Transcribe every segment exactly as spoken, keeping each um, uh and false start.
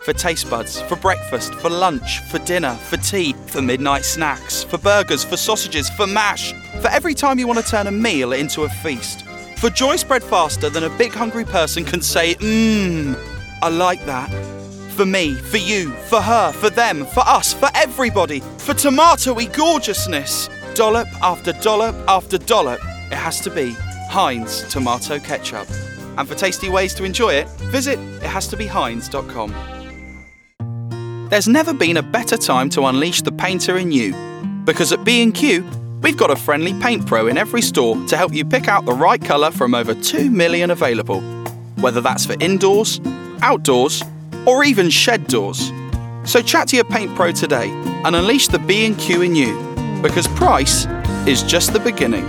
For taste buds, for breakfast, for lunch, for dinner, for tea, for midnight snacks, for burgers, for sausages, for mash. For every time you want to turn a meal into a feast. For joy spread faster than a big hungry person can say, mmm, I like that. For me, for you, for her, for them, for us, for everybody. For tomatoey gorgeousness. Dollop after dollop after dollop. It has to be Heinz Tomato Ketchup. And for tasty ways to enjoy it, visit it has to be heinz dot com. There's never been a better time to unleash the painter in you. Because at B and Q, we've got a friendly paint pro in every store to help you pick out the right colour from over two million available. Whether that's for indoors, outdoors, or even shed doors. So chat to your paint pro today and unleash the B and Q in you. Because price is just the beginning.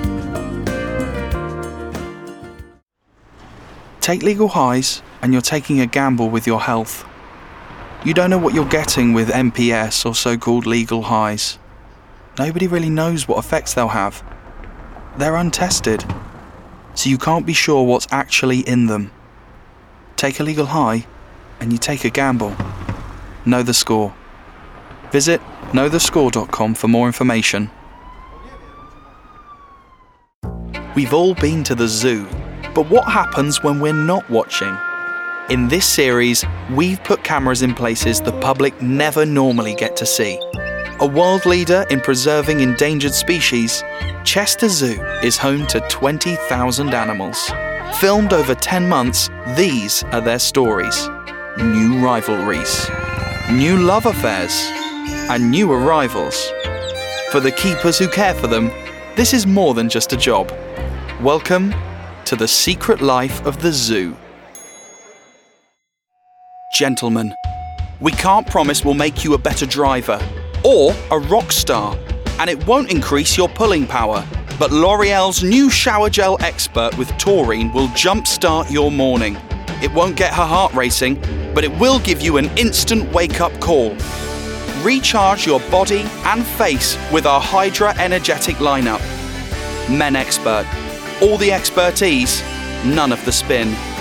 Take legal highs and you're taking a gamble with your health. You don't know what you're getting with M P S or so-called legal highs. Nobody really knows what effects they'll have. They're untested, so you can't be sure what's actually in them. Take a legal high and you take a gamble. Know the score. Visit know the score dot com for more information. We've all been to the zoo. But what happens when we're not watching? In this series, we've put cameras in places the public never normally get to see. A world leader in preserving endangered species, Chester Zoo is home to twenty thousand animals. Filmed over ten months, these are their stories. New rivalries, new love affairs, and new arrivals. For the keepers who care for them, this is more than just a job. Welcome to the secret life of the zoo. Gentlemen, we can't promise we'll make you a better driver or a rock star, and it won't increase your pulling power. But L'Oreal's new shower gel expert with taurine will jumpstart your morning. It won't get her heart racing, but it will give you an instant wake-up call. Recharge your body and face with our Hydra Energetic lineup. Men Expert. All the expertise, none of the spin.